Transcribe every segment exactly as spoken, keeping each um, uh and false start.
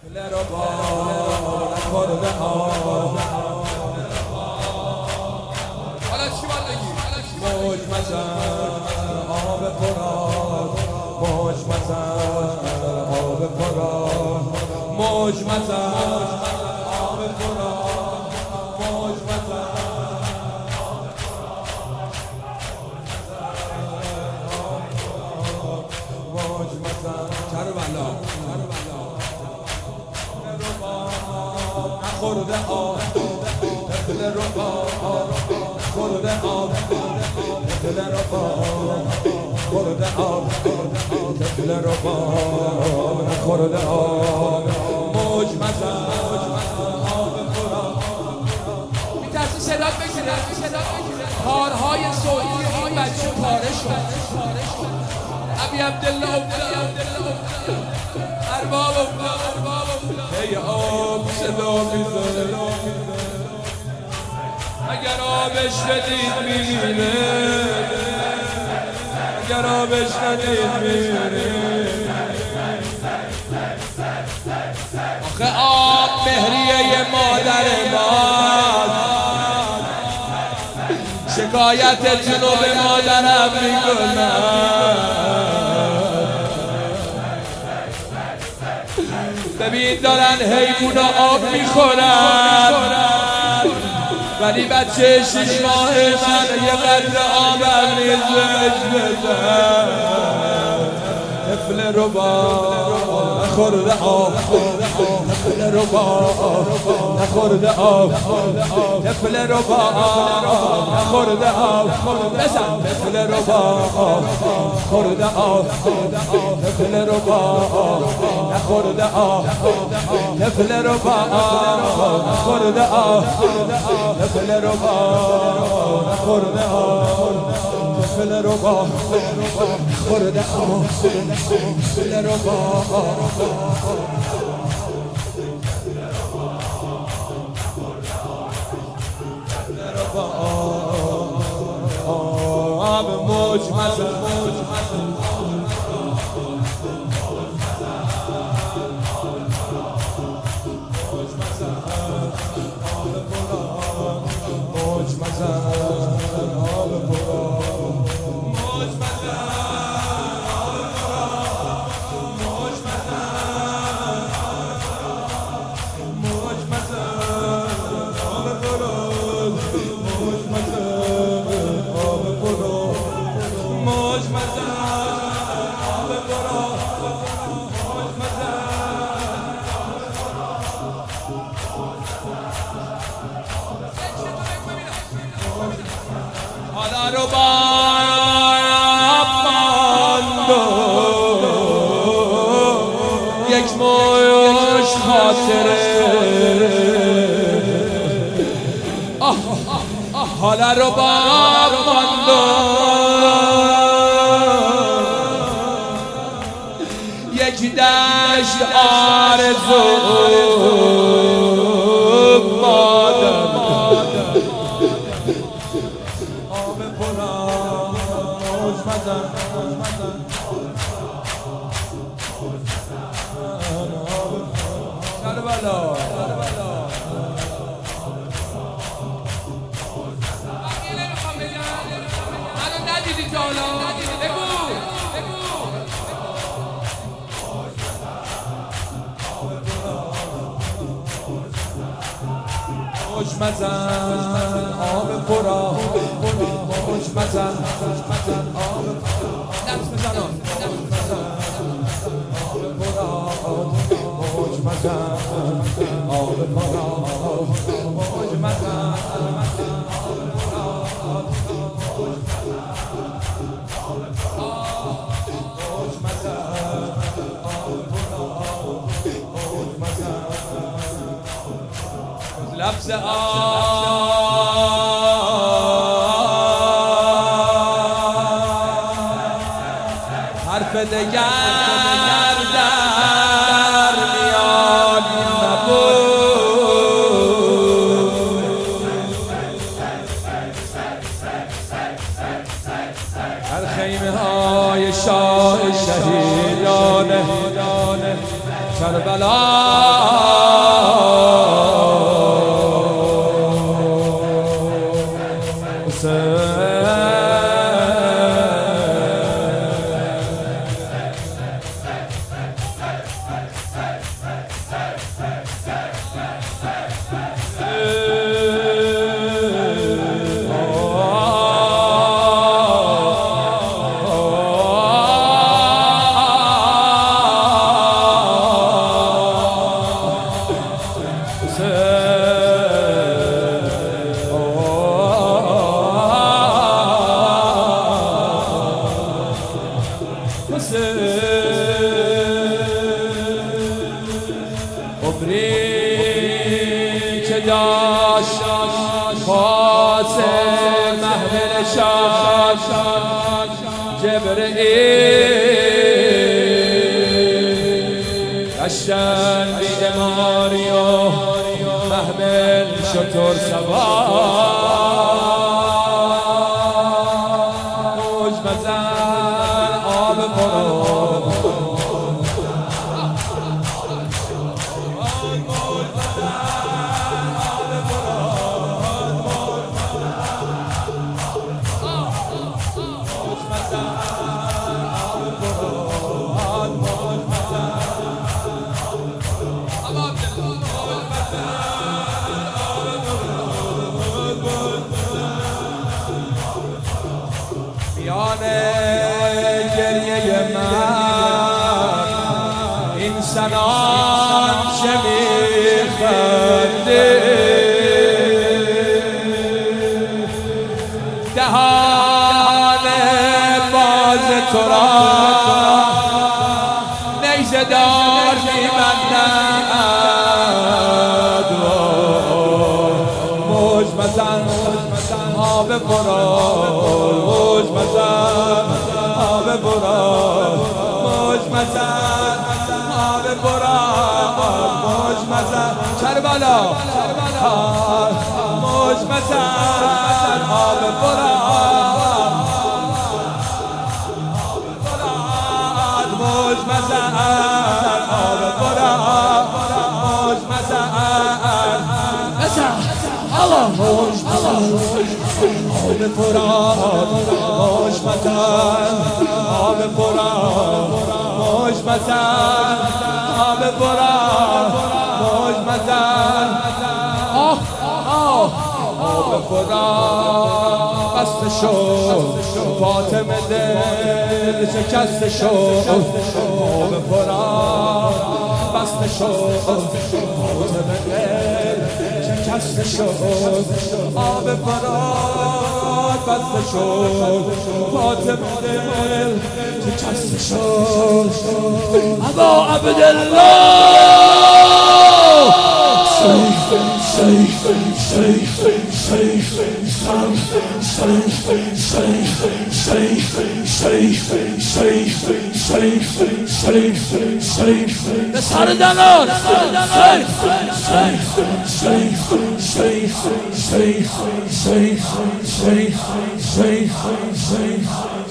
حالا چی باید بگی؟ موج مزن آب فرات، موج مزن آب فرات، موج مزن آب فرات، موج مزن موج مزن کربلا نخورده آب طفل رباب، خورده آب طفل رباب، خورده آب طفل رباب، نخورده آب موج مزن آب فرات. میترسی صدات بگیره کارهای صوتی این بچه پاره شد. ابی عبدالله ارباب ای آب صدا میزنه، اگر آبش ندید میره، اگر آبش ندید میره. آخه آب مهریه مادر ماست، شکایت جنوب مادرم میکنم. ببین دارن حیوونا آب میخورن، ولی بچه شش ماه من یه قدر آبم نیست بهش بزن. طفل رباب نخورده آب، طفل رباب نخورده آب، طفل رباب نخورده آب، بزن طفل رباب خورده آب، طفل رباب نخورده آب، طفل رباب نخورده آب، طفل رباب نخورده آب، طفل رباب خورده آب، طفل رباب آب موج مزن موج مزن موج مزن آب فرات، موج مزن موج مزن موج مزن آب فرات، موج مزن آب فرات، موج مزن آب فرات، موج مزن. حالا رو باید ماند یک موش خاطره، حالا رو باید ماند یک دشت آرزو مادر. آب فرات موج مزن کربلا منو ندیدی تا حالا؟ بگو موج مزن آب فرات، موج مزن آب نفس بزنان موج مزن آب فرات، موج مزن لفظ آب حرف دگر در میان نبود. در خیمه های شاه شهیدان کربلا عمری که داشت پاس محمل شاد جبرئیل گشتن بی اماری و محمل شطور سوار موج مزن آب پرو گریه من این سنان چه میخنده دهان باز تو را نیزه دار میبندد موج مزن آب برار موج مزن آب برار موج مزن آب برار موج مزن کربلا موج مزن آب برار موج مزن آب برار موج مزن الله موج مزن آب برار موج مزن آب برار موج مزن آب برار موج مزن آه آه آب برار بسته شد فاطمه دل شکسته شد آب برار بسته شد فاطمه دل شکسته شد آب برار بسته شد فاطمه دل شکسته شد ابا عبدالله Safe, safe, safe, safe, safe, safe, safe, safe, safe, safe, safe, safe, safe. The Sardanos, safe, safe, safe, safe, safe, safe, safe, safe, safe,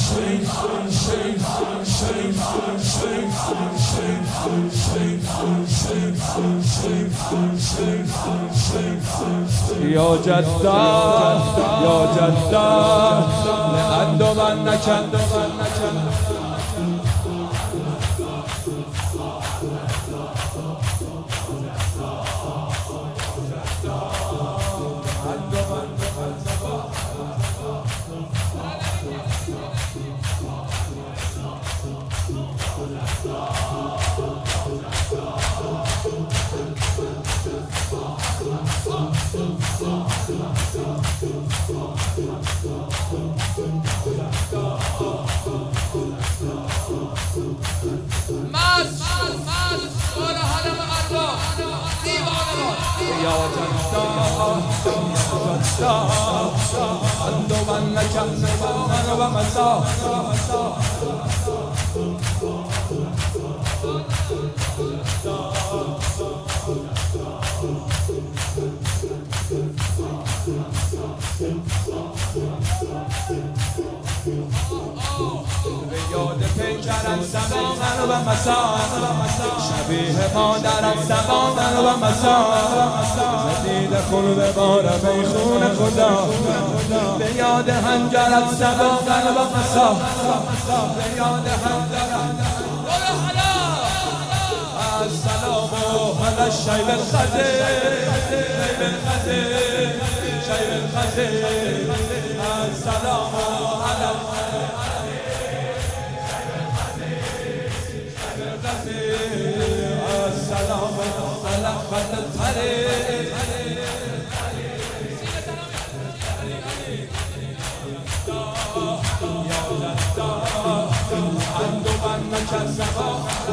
یا جدا یا جدا لعند من نکند یاد پیکرم سبا و مسا شبیه مادرم سبا و مسا زدید خون به بارم ای خون خدا به یاد هنجرم سبا و مسا به یاد هنجرم السلام على الشيب الخزي شيب الخزي شيب الخزي السلام على السلام على خد الطريق عنده من كذبا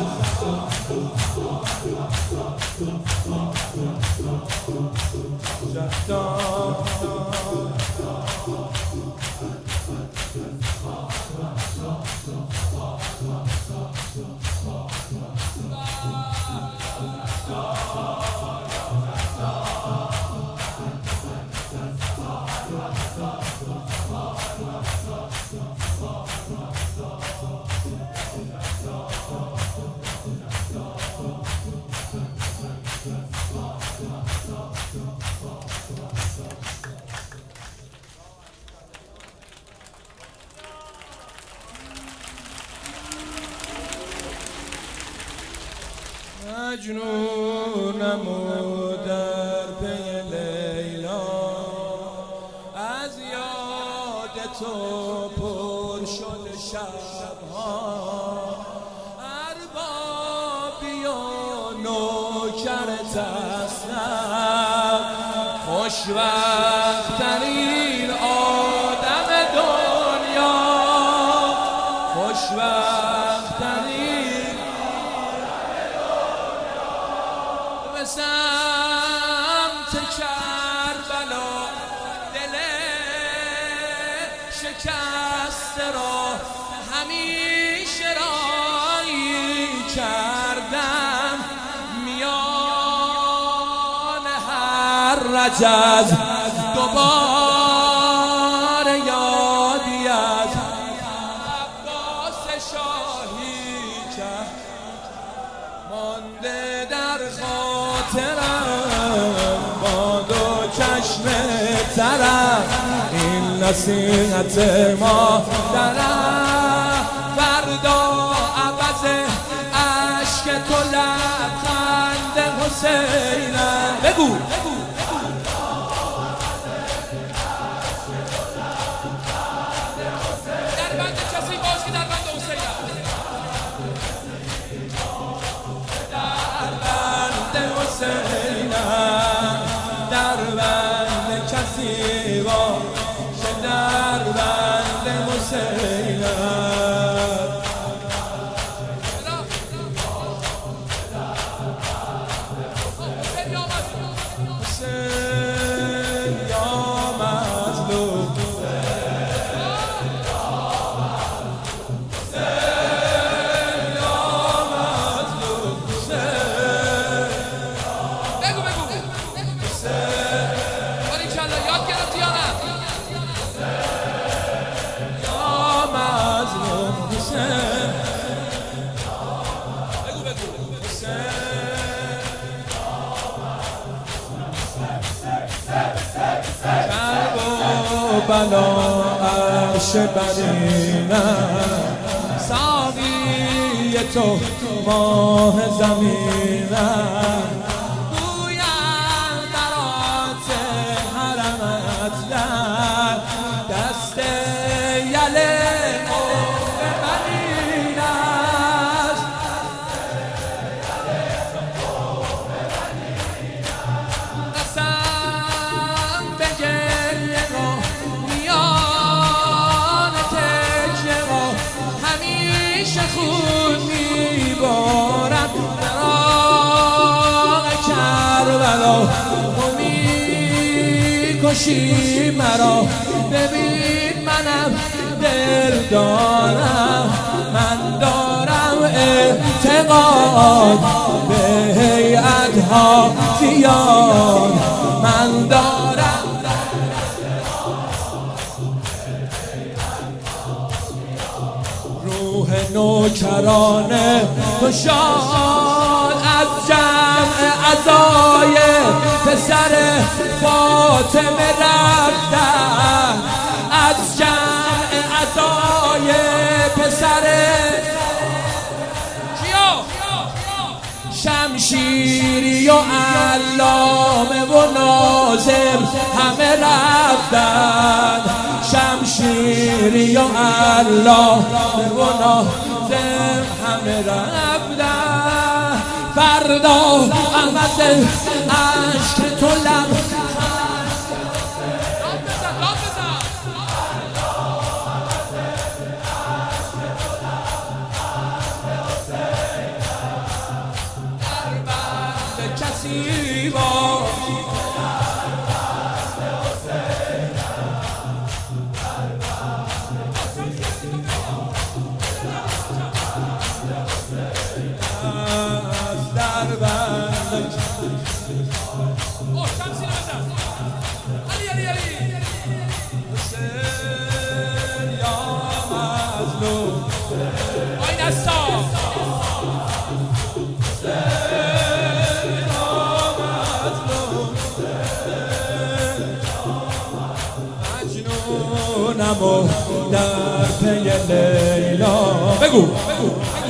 مجنونم و در پی لیلا از یاد تو پر شد شبها اربابی و نوکرت هستم خوشوقترین آدم دنیا خوشوقترین سمت کربلا دل شکسته را همیشه رایی کردم میان هر رجز دوباره یادی از عباس شاهی کرد مانده در خاطرم با دو چشم ترم این نصیحت ما درم فردا عوض عشق تو لبخند حسینم بگو در بند کسی باش که در بند حسینم حسینم در بند کسی باش در بند حسینم حسین یا مظلوم بلا عرش برینم ساقی تو ماه زمینم گویم برات حرمت در دست یله قوم بنین است قسم به گریه را خود میبارم براغ کربلا تو میکشی مرا ببین منم دل دارم من دارم اعتقاد به هیئت‌ها زیاد من دارم روح نوکرانه تو شاد از جمع عزای پسر فاطمه رفتن از جمع عزای پسر شمشیری و علامه و ناظم همه رفتن، شمشیری و علامه و ناظم همه رفتن. فردا عوض عشق تو لب کسی با در بند حسین یا مظلوم آی نستا مجنونم در پی لیلا. بگو بگو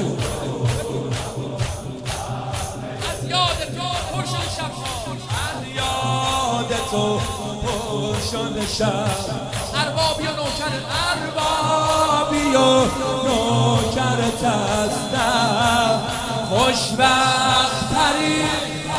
از یاد تو پر شد شب، از یاد تو پر شد شب. اربابی و نوکر اربابی و نوکرت هستم، خوشبخت ترین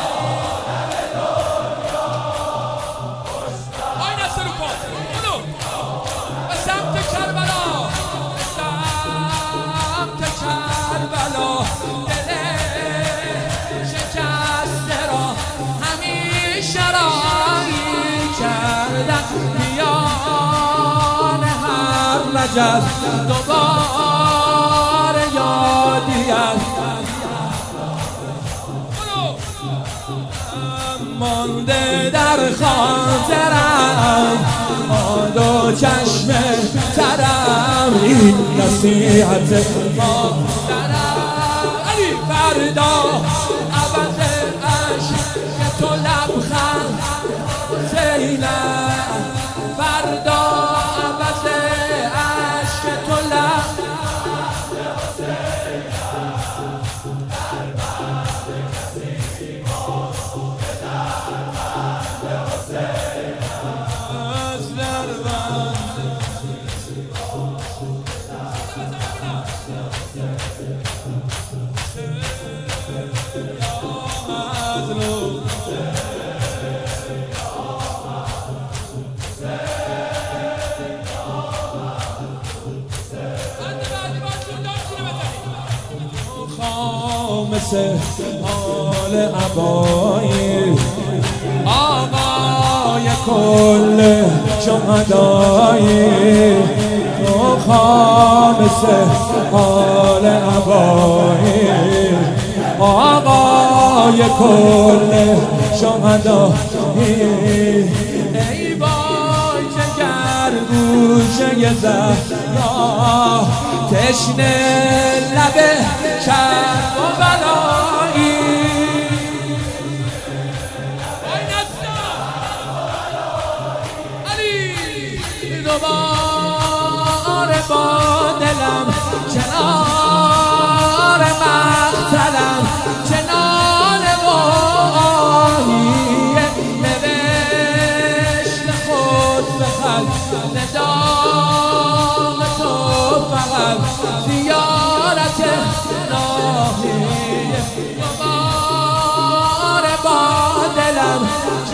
نجات دوباره یادی است، مانده در خاطرم آد و چشم ترم، این نصیحت مادرم. علی فردا عوض عشق تو لبخند زینب، فردا مثل حال عبایی آقای کل شهدایی، تو خامس حال عبایی آقای کل شهدایی. ای وای جگر گوشه زهرا، تشنه لبه شب و بلایی. آی نستا علی دوباره با دلم کنار مقتلم، کنار ماهی نوشت خود بخل ندام تو فقط زیارت ناهی. دوباره با دلم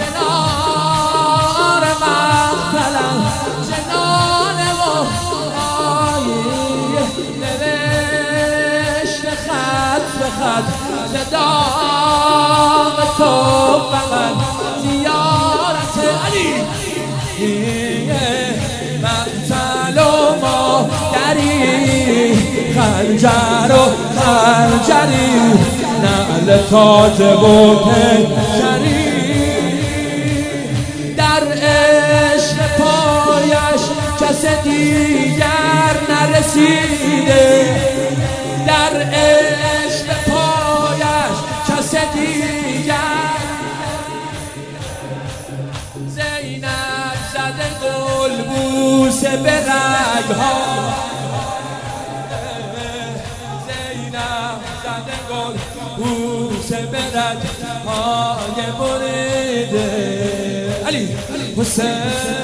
کنار مقتلم، جنان ماهی نوشت خط به خط صدام تو فقط زیارت علی. مقتل و مادری خنجر و خنجری، نعل تازه و پنجری، در عشق پایش کس دیگر نرسیده، در عشق پایش کس دیگر. زینب زده گلبوسه به رگها، زینب برد گل بوسه برد های بریده علی حسین